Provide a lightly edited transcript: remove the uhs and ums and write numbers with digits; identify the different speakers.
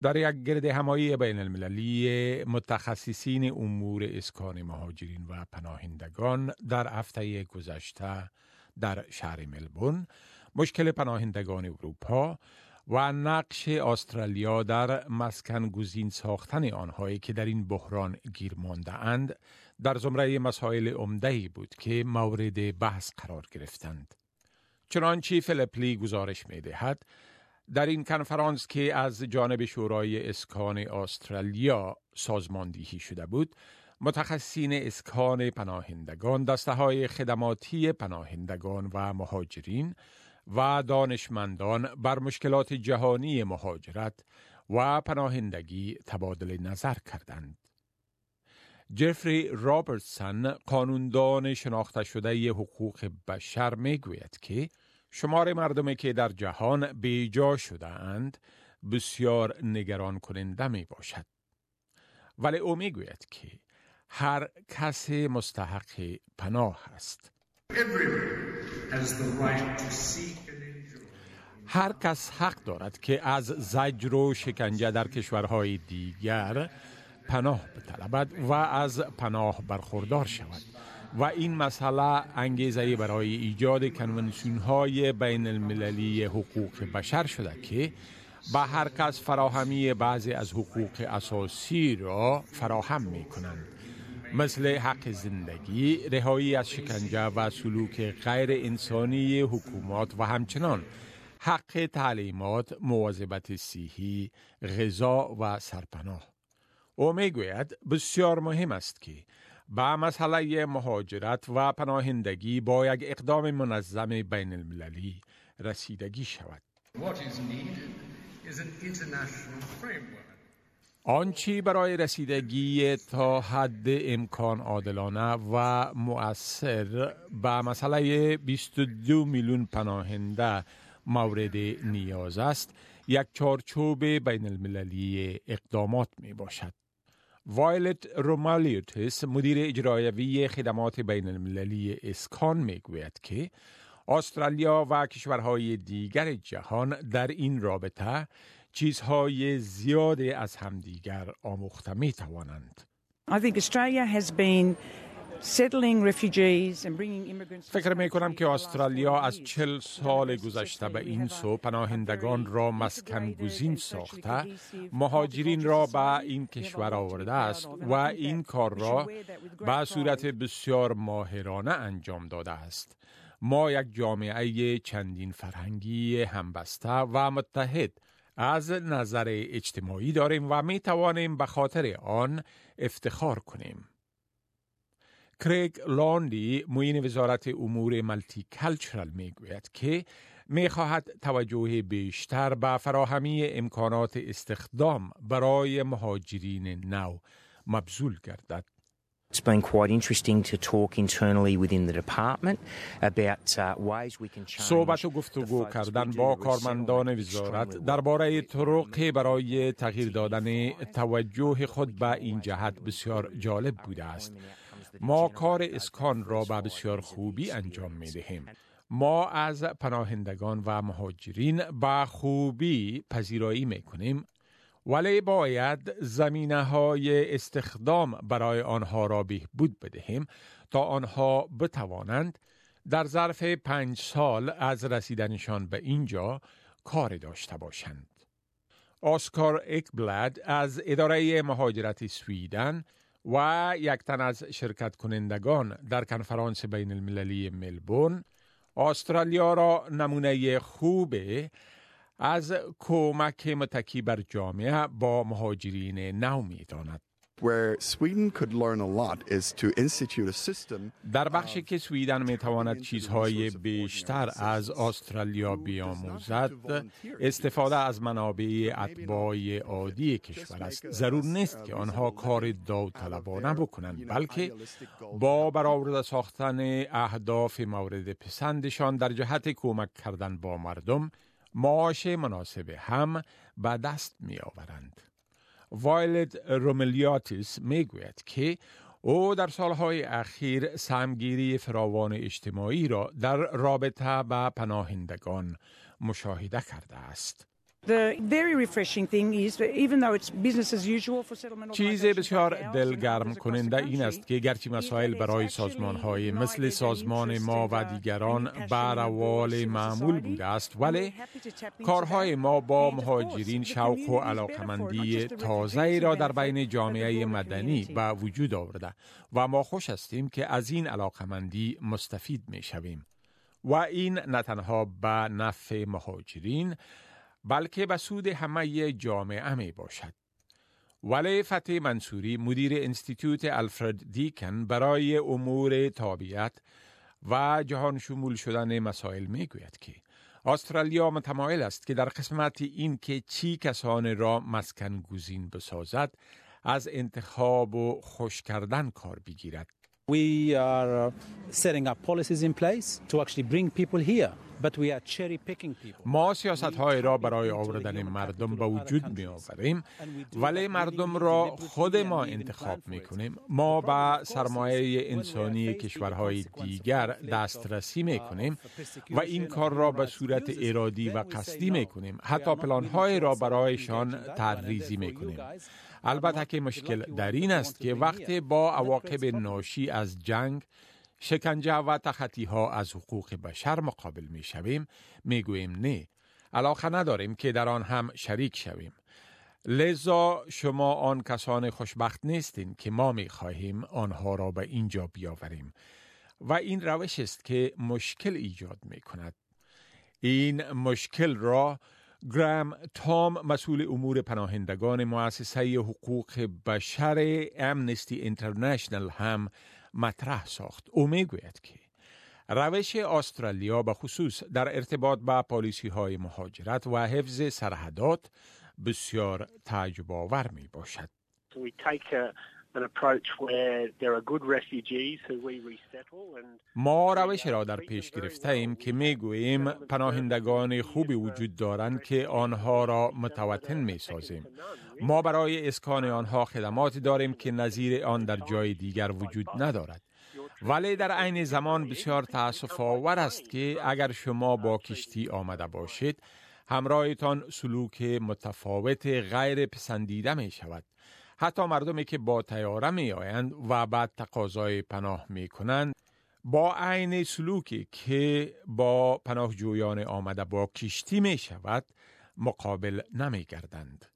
Speaker 1: در یک گرد همایی بین المللی متخصصین امور اسکان مهاجرین و پناهندگان در هفته گذشته در شهر ملبورن مشکل پناهندگان اروپا و نقش استرالیا در مسکن گزین ساختن آنهایی که در این بحران گیر مانده اند در زمره مسائل عمده‌ای بود که مورد بحث قرار گرفتند. چنانچه فیلیپ لی گزارش می‌دهد در این کنفرانس که از جانب شورای اسکان استرالیا سازماندهی شده بود، متخصصین اسکان پناهندگان، دسته‌های خدماتی پناهندگان و مهاجرین و دانشمندان بر مشکلات جهانی مهاجرت و پناهندگی تبادل نظر کردند. جفری رابرتسون، قانوندان شناخته شده حقوق بشر، میگوید که شمار مردمی که در جهان بیجا شده اند بسیار نگران کننده می باشد. ولی او می گوید که هر کس مستحق پناه است. هر کس حق دارد که از زجر و شکنجه در کشورهای دیگر پناه بطلبد و از پناه برخوردار شود. و این مسئله انگیزه برای ایجاد کنونسیون‌های بین المللی حقوق بشر شده که به هر کس فراهمی بعضی از حقوق اساسی را فراهم می‌کنند، مثل حق زندگی، رهایی از شکنجه و سلوک غیر انسانی حکومات و همچنان حق تعلیمات، مواظبت صحی، غذا و سرپناه. او میگوید بسیار مهم است که با مسئله مهاجرت و پناهندگی با یک اقدام منظم بین المللی رسیدگی شود. آنچه برای رسیدگی تا حد امکان عادلانه و مؤثر به مسئله 22 میلیون پناهنده مورد نیاز است، یک چارچوب بین المللی اقدامات می باشد. وایلت رومالیوتیس، مدیر اجرایی خدمات بین المللی اسکان، میگوید که استرالیا و کشورهای دیگر جهان در این رابطه چیزهای زیادی از همدیگر آموخته می توانند.
Speaker 2: I think Australia has been settling refugees and bringing immigrants.
Speaker 1: فکر می کنم که استرالیا از 40 سال گذشته به این سو پناهندگان را مسکن گزین ساخته، مهاجرین را به این کشور آورده است و این کار را به صورت بسیار ماهرانه انجام داده است. ما یک جامعه چندین فرهنگی همبسته و متحد از نظر اجتماعی داریم و می توانیم به خاطر آن افتخار کنیم. کریگ لاندی، معین وزارت امور ملتی کلچرال، می گوید که می خواهد توجه بیشتر به فراهمی امکانات استخدام برای مهاجرین نو مبذول گردد.
Speaker 3: It's been quite interesting to talk internally within the department about ways we can change.
Speaker 1: صحبت و گفتگو کردن با کارمندان وزارت درباره طرق برای تغییر دادن توجه خود به این جهت بسیار جالب بوده است. ما کار اسکان را به بسیار خوبی انجام می دهیم. ما از پناهندگان و مهاجرین به خوبی پذیرایی می کنیم، ولی باید زمینه‌های استخدام برای آنها را بهبود بدهیم تا آنها بتوانند در ظرف 5 سال از رسیدنشان به اینجا کار داشته باشند. اسکار اکبلاد از اداره مهاجرت سویدن و یک تن از شرکت کنندگان در کنفرانس بین المللی ملبورن، استرالیا را نمونه خوب از کمک متکی بر جامعه با مهاجرین نو می‌داند.
Speaker 4: Where Sweden could learn a lot is to institute a system.
Speaker 1: در بخشی که سویدن می‌تواند چیزهای بیشتر از استرالیا بیاموزد، استفاده از منابع اتباع عادی کشور است. ضرور نیست که آنها کار داوطلبانه بکنند، بلکه با برآورده ساختن اهداف مورد پسندشان در جهت کمک کردن با مردم معاش مناسب هم به دست می آورند. وایلت رومالیوتیس می گوید که او در سالهای اخیر سهمگیری فراوان اجتماعی را در رابطه با پناهندگان مشاهده کرده است.
Speaker 2: The very refreshing thing is that even though it's business as usual for settlement
Speaker 1: چیز
Speaker 2: organizations
Speaker 1: بسیار
Speaker 2: like ours
Speaker 1: دلگرم
Speaker 2: and others across
Speaker 1: کننده
Speaker 2: the
Speaker 1: این است
Speaker 2: country,
Speaker 1: که گرچه مسائل برای سازمان‌های مثل سازمان ما و دیگران بر روال معمول بوده است، ولی کارهای ما با مهاجرین شوق و علاقمندی تازه‌ای را در بین جامعه مدنی به وجود آورده و ما خوش هستیم که از این علاقمندی مستفید می‌شویم و این نه تنها به نفع مهاجرین بلکه به سود همه جامعه می باشد. ولی فتح منصوری مدیر انستیتوت آلفرد دیکن برای امور طبیعت و جهان شمول شدن مسائل می گوید که استرالیا متمایل است که در قسمت این که چی کسان را مسکن گزین بسازد از انتخاب و خوش کردن کار بگیرد.
Speaker 5: We are setting up policies in place to actually bring people here, but we are cherry picking people.
Speaker 1: ما سیاست‌های را برای آوردن مردم به وجود می آوریم، ولی مردم را خود ما انتخاب می کنیم. ما به سرمایه انسانی کشورهای دیگر دسترسی می کنیم و این کار را به صورت ارادی و قصدی می کنیم. حتی پلان‌های را برایشان طرح‌ریزی می کنیم. البته که مشکل در این است که وقتی با عواقب ناشی از جنگ، شکنجه و تخطی‌ها از حقوق بشر مقابل می شویم، می گوییم نه، علاقه نداریم که در آن هم شریک شویم. لذا شما آن کسان خوشبخت نیستین که ما می خواهیم آنها را به اینجا بیاوریم و این روش است که مشکل ایجاد می کند. این مشکل را گرام تام مسئول امور پناهندگان مؤسسه حقوق بشر امنستی اینترنشنل هم مطرح ساخت. او میگوید که روش استرالیا به خصوص در ارتباط با پالیسی های مهاجرت و حفظ سرحدات بسیار تعجب آور می باشد. ما روش را در پیش گرفته ایم که می گوییم پناهندگان خوبی وجود دارند که آنها را متوطن می سازیم. ما برای اسکان آنها خدمات داریم که نظیر آن در جای دیگر وجود ندارد. ولی در عین زمان بسیار تأسف آور است که اگر شما با کشتی آمده باشید، همراهتان سلوک متفاوت غیر پسندیده می شود. حتی مردمی که با طیاره می آیند و بعد تقاضای پناه می کنند با عین سلوکی که با پناهجویان آمده با کشتی می شود مقابل نمی گردند.